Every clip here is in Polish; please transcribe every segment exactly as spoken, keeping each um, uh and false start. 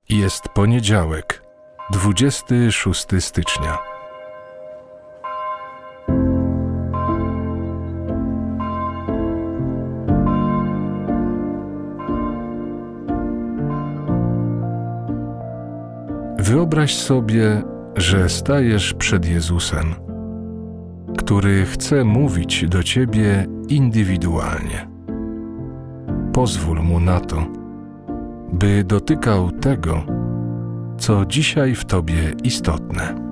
Jest poniedziałek, dwudziestego szóstego stycznia. Wyobraź sobie, że stajesz przed Jezusem, który chce mówić do ciebie indywidualnie. Pozwól mu na to, by dotykał tego, co dzisiaj w tobie istotne.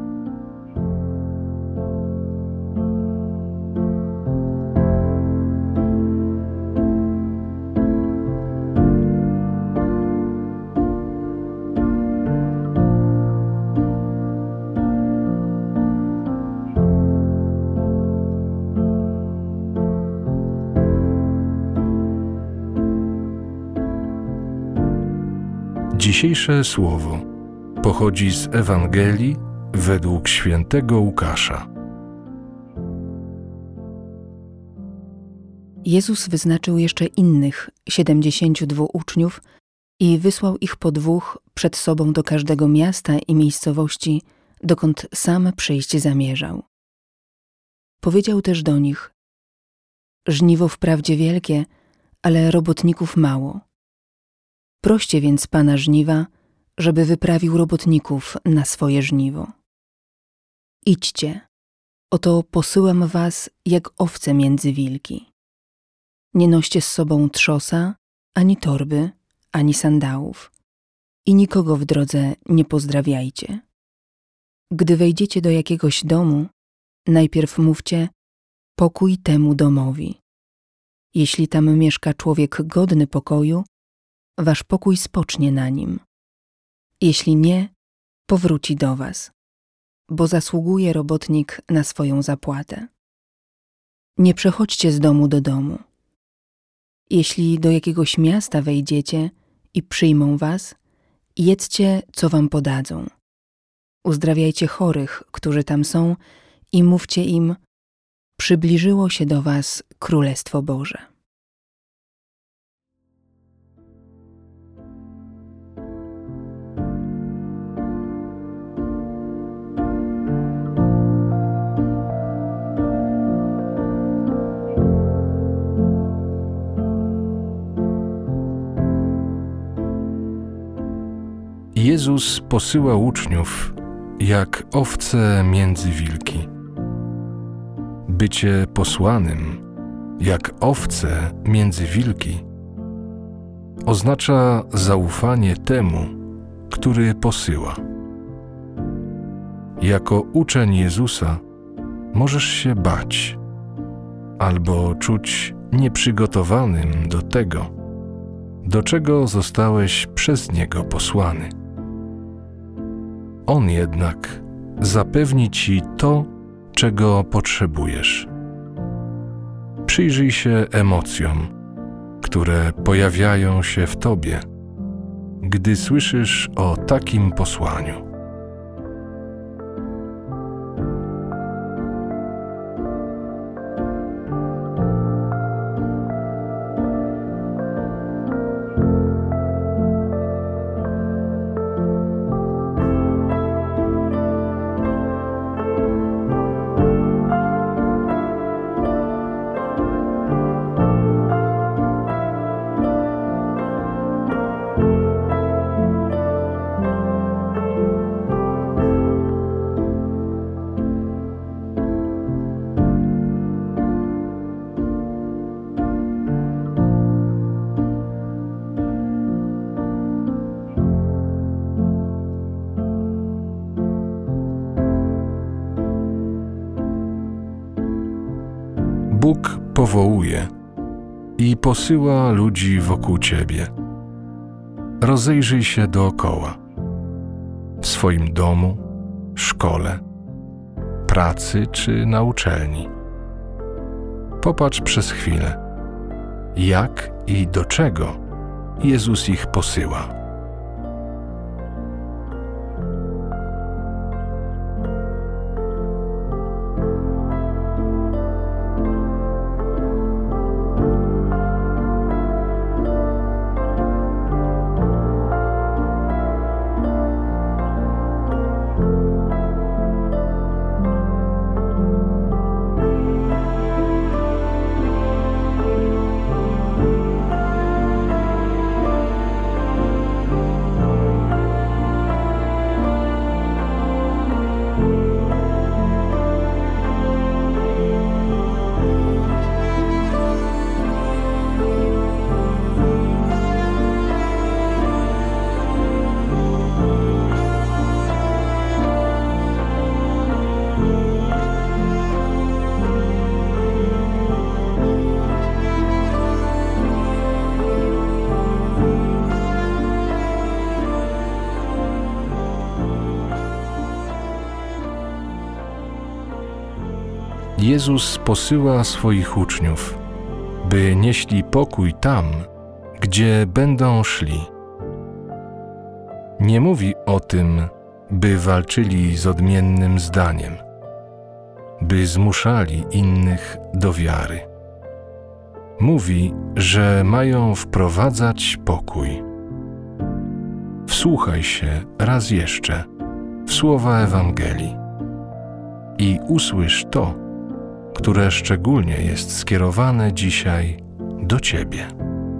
Dzisiejsze słowo pochodzi z Ewangelii według świętego Łukasza. Jezus wyznaczył jeszcze innych siedemdziesięciu dwóch uczniów i wysłał ich po dwóch przed sobą do każdego miasta i miejscowości, dokąd sam przyjść zamierzał. Powiedział też do nich: żniwo wprawdzie wielkie, ale robotników mało. Proście więc Pana żniwa, żeby wyprawił robotników na swoje żniwo. Idźcie, oto posyłam was jak owce między wilki. Nie noście z sobą trzosa, ani torby, ani sandałów i nikogo w drodze nie pozdrawiajcie. Gdy wejdziecie do jakiegoś domu, najpierw mówcie: pokój temu domowi. Jeśli tam mieszka człowiek godny pokoju, wasz pokój spocznie na nim. Jeśli nie, powróci do was, bo zasługuje robotnik na swoją zapłatę. Nie przechodźcie z domu do domu. Jeśli do jakiegoś miasta wejdziecie i przyjmą was, jedzcie, co wam podadzą. Uzdrawiajcie chorych, którzy tam są, i mówcie im: przybliżyło się do was Królestwo Boże. Jezus posyła uczniów jak owce między wilki. Bycie posłanym jak owce między wilki oznacza zaufanie temu, który posyła. Jako uczeń Jezusa możesz się bać albo czuć nieprzygotowanym do tego, do czego zostałeś przez Niego posłany. On jednak zapewni ci to, czego potrzebujesz. Przyjrzyj się emocjom, które pojawiają się w tobie, gdy słyszysz o takim posłaniu. Bóg powołuje i posyła ludzi wokół ciebie. Rozejrzyj się dookoła. W swoim domu, szkole, pracy czy na uczelni. Popatrz przez chwilę, jak i do czego Jezus ich posyła. Jezus posyła swoich uczniów, by nieśli pokój tam, gdzie będą szli. Nie mówi o tym, by walczyli z odmiennym zdaniem, by zmuszali innych do wiary. Mówi, że mają wprowadzać pokój. Wsłuchaj się raz jeszcze w słowa Ewangelii i usłysz to, które szczególnie jest skierowane dzisiaj do Ciebie.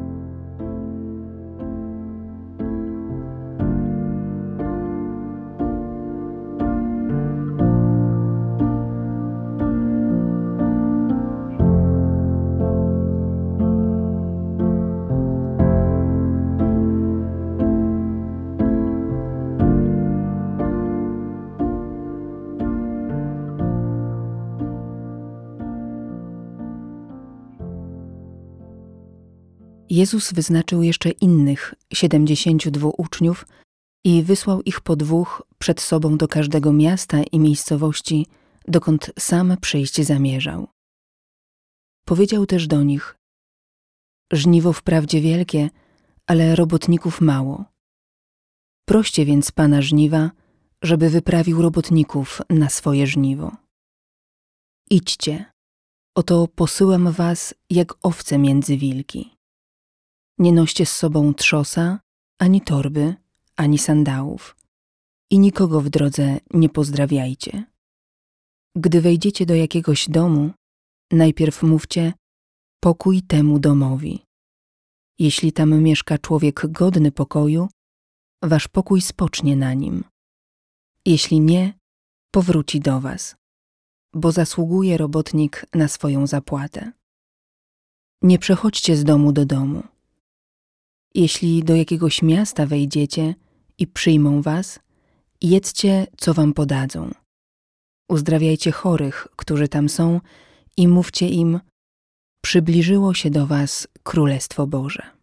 Jezus wyznaczył jeszcze innych siedemdziesięciu dwóch uczniów i wysłał ich po dwóch przed sobą do każdego miasta i miejscowości, dokąd sam przyjść zamierzał. Powiedział też do nich: żniwo wprawdzie wielkie, ale robotników mało. Proście więc Pana żniwa, żeby wyprawił robotników na swoje żniwo. Idźcie, oto posyłam was jak owce między wilki. Nie noście z sobą trzosa, ani torby, ani sandałów i nikogo w drodze nie pozdrawiajcie. Gdy wejdziecie do jakiegoś domu, najpierw mówcie: pokój temu domowi. Jeśli tam mieszka człowiek godny pokoju, wasz pokój spocznie na nim. Jeśli nie, powróci do was, bo zasługuje robotnik na swoją zapłatę. Nie przechodźcie z domu do domu. Jeśli do jakiegoś miasta wejdziecie i przyjmą was, jedzcie, co wam podadzą. Uzdrawiajcie chorych, którzy tam są, i mówcie im: przybliżyło się do was Królestwo Boże.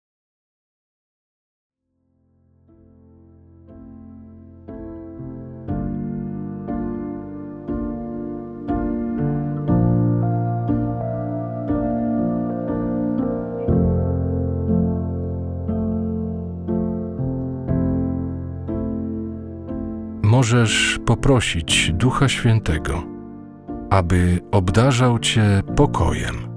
Możesz poprosić Ducha Świętego, aby obdarzał Cię pokojem.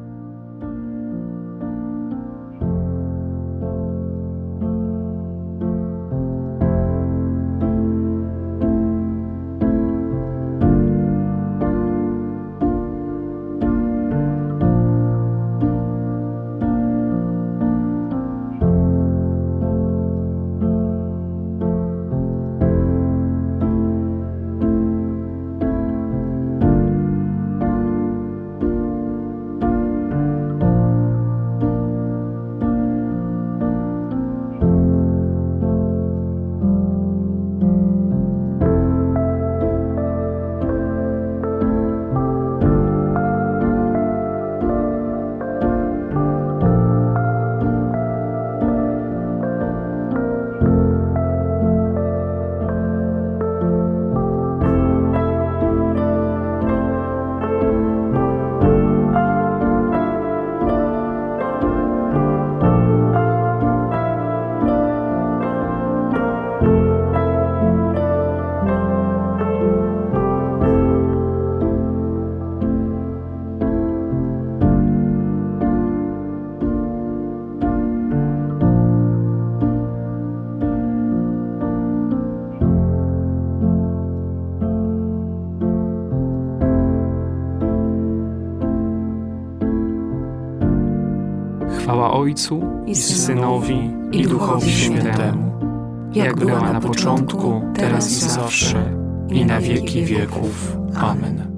Chwała Ojcu i Synowi, i Duchowi Świętemu, jak była na początku, teraz i zawsze, i na wieki wieków. Amen.